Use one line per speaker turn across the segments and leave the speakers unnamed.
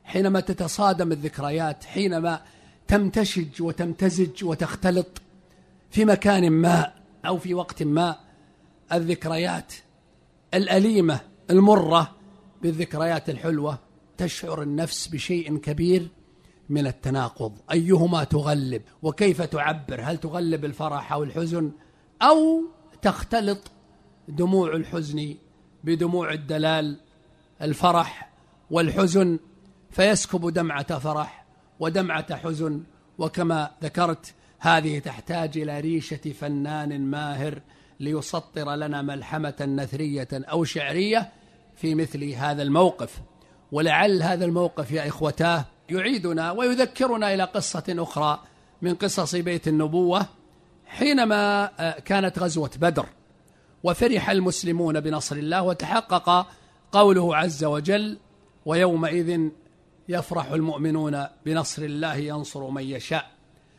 حينما تتصادم الذكريات، حينما تمتشج وتمتزج وتختلط في مكان ما أو في وقت ما الذكريات الأليمة المرة بالذكريات الحلوة، تشعر النفس بشيء كبير من التناقض. أيهما تغلب وكيف تعبر؟ هل تغلب الفرح أو الحزن، أو تختلط دموع الحزن بدموع الدلال الفرح والحزن فيسكب دمعة فرح ودمعة حزن؟ وكما ذكرت هذه تحتاج إلى ريشة فنان ماهر ليسطر لنا ملحمة نثرية أو شعرية في مثل هذا الموقف. ولعل هذا الموقف يا إخوتاه يعيدنا ويذكرنا إلى قصة أخرى من قصص بيت النبوة، حينما كانت غزوة بدر وفرح المسلمون بنصر الله وتحقق قوله عز وجل: ويومئذ يفرح المؤمنون بنصر الله ينصر من يشاء.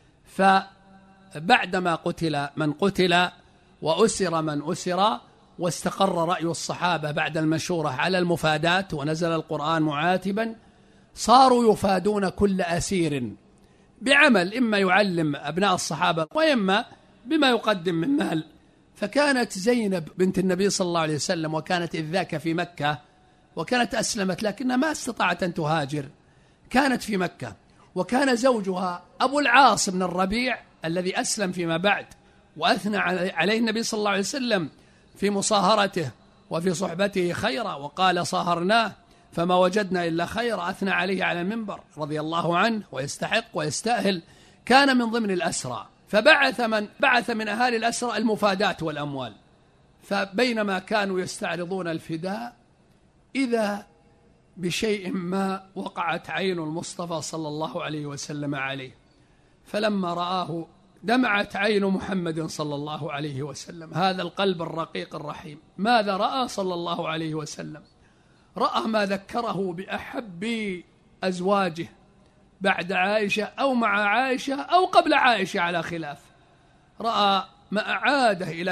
فبعدما قتل من قتل وأسر من أسر واستقر رأي الصحابة بعد المشورة على المفاداة ونزل القرآن معاتبا، صاروا يفادون كل أسير بعمل إما يعلم أبناء الصحابة وإما بما يقدم من مال. فكانت زينب بنت النبي صلى الله عليه وسلم، وكانت إذ ذاك في مكة، وكانت أسلمت لكنها ما استطاعت أن تهاجر، كانت في مكة، وكان زوجها أبو العاص بن الربيع الذي أسلم فيما بعد وأثنى عليه النبي صلى الله عليه وسلم في مصاهرته وفي صحبته خيرا، وقال: صاهرناه فما وجدنا إلا خيرا. أثنى عليه على المنبر رضي الله عنه ويستحق ويستأهل. كان من ضمن الأسرى، فبعث من أهالي الأسرى المفادات والأموال. فبينما كانوا يستعرضون الفداء إذا بشيء ما وقعت عين المصطفى صلى الله عليه وسلم عليه، فلما رآه دمعت عين محمد صلى الله عليه وسلم، هذا القلب الرقيق الرحيم. ماذا رأى صلى الله عليه وسلم؟ رأى ما ذكره بأحب أزواجه بعد عائشة أو مع عائشة أو قبل عائشة على خلاف. رأى ما أعاده إلى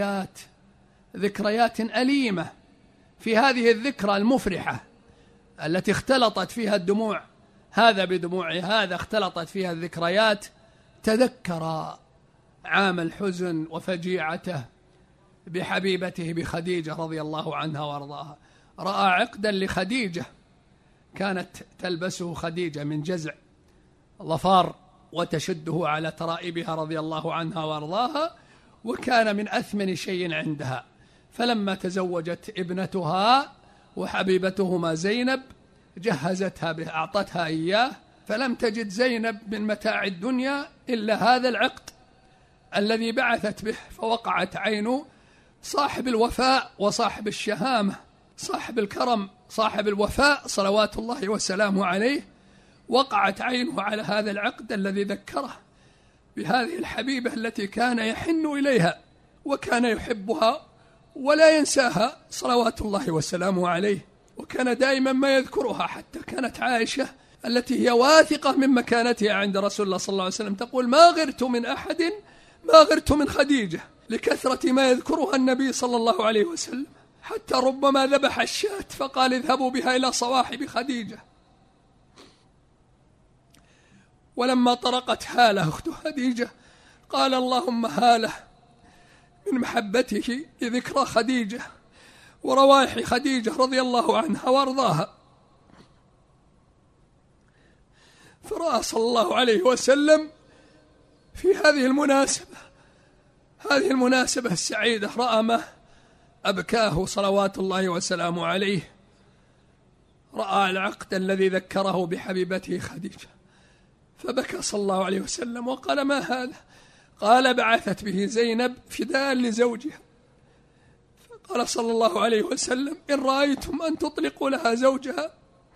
ذكريات أليمة. في هذه الذكرى المفرحة التي اختلطت فيها الدموع، هذا بدموع هذا، اختلطت فيها الذكريات، تذكر عام الحزن وفجيعته بحبيبته بخديجة رضي الله عنها وارضاها. رأى عقدا لخديجة كانت تلبسه خديجة من جزع ظفار وتشده على ترائبها رضي الله عنها وارضاها، وكان من أثمن شيء عندها. فلما تزوجت ابنتها وحبيبتهما زينب جهزتها به، أعطتها إياه، فلم تجد زينب من متاع الدنيا إلا هذا العقد الذي بعثت به. فوقعت عين صاحب الوفاء وصاحب الشهامة، صاحب الكرم، صاحب الوفاء صلوات الله وسلامه عليه، وقعت عينه على هذا العقد الذي ذكره بهذه الحبيبة التي كان يحن إليها وكان يحبها ولا ينساها صلوات الله وسلامه عليه، وكان دائما ما يذكرها. حتى كانت عائشة التي هي واثقة من مكانتها عند رسول الله صلى الله عليه وسلم تقول: ما غرت من أحد ما غرت من خديجة، لكثرة ما يذكرها النبي صلى الله عليه وسلم، حتى ربما ذبح الشاة فقال: اذهبوا بها إلى صواحب خديجة. ولما طرقت هالة أخت خديجة قال: اللهم هالة من محبته لذكرى خديجة وروايح خديجة رضي الله عنها وارضاها. فرأى صلى الله عليه وسلم في هذه المناسبة السعيدة، رأى ما أبكاه صلوات الله وسلامه عليه. رأى العقد الذي ذكره بحبيبته خديجة، فبكى صلى الله عليه وسلم وقال: ما هذا؟ قال: بعثت به زينب فداء لزوجها. فقال صلى الله عليه وسلم: إن رأيتم أن تطلقوا لها زوجها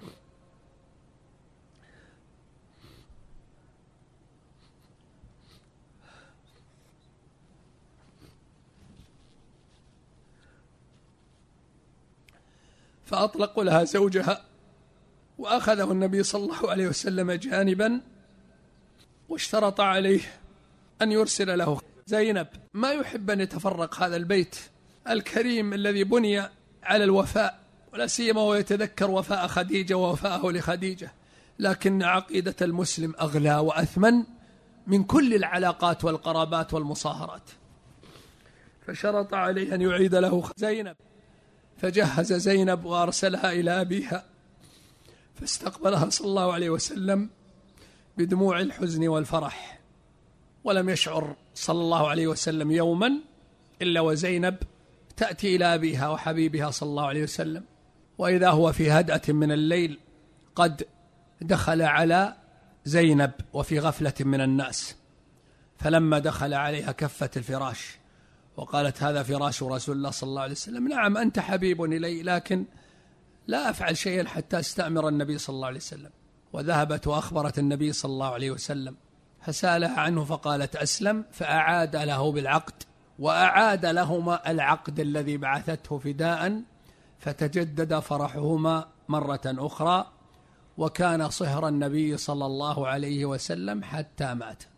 فأطلقوا لها زوجها. وأخذه النبي صلى الله عليه وسلم جانبا واشترط عليه أن يرسل له زينب. ما يحب أن يتفرق هذا البيت الكريم الذي بني على الوفاء، ولا سيما ويتذكر وفاء خديجة ووفاءه لخديجة. لكن عقيدة المسلم أغلى وأثمن من كل العلاقات والقرابات والمصاهرات. فشرط عليه أن يعيد له زينب، فجهز زينب وأرسلها إلى أبيها، فاستقبلها صلى الله عليه وسلم بدموع الحزن والفرح، ولم يشعر صلى الله عليه وسلم يوما إلا وزينب تأتي إلى أبيها وحبيبها صلى الله عليه وسلم، وإذا هو في هدأة من الليل قد دخل على زينب وفي غفلة من الناس، فلما دخل عليها كفت الفراش وقالت: هذا فراش رسول الله صلى الله عليه وسلم. نعم أنت حبيب إلي، لكن لا أفعل شيئا حتى استأمر النبي صلى الله عليه وسلم. وذهبت وأخبرت النبي صلى الله عليه وسلم، فسألها عنه فقالت: أسلم، فأعاد له بالعقد، وأعاد لهما العقد الذي بعثته فداء، فتجدد فرحهما مرة أخرى، وكان صهر النبي صلى الله عليه وسلم حتى مات.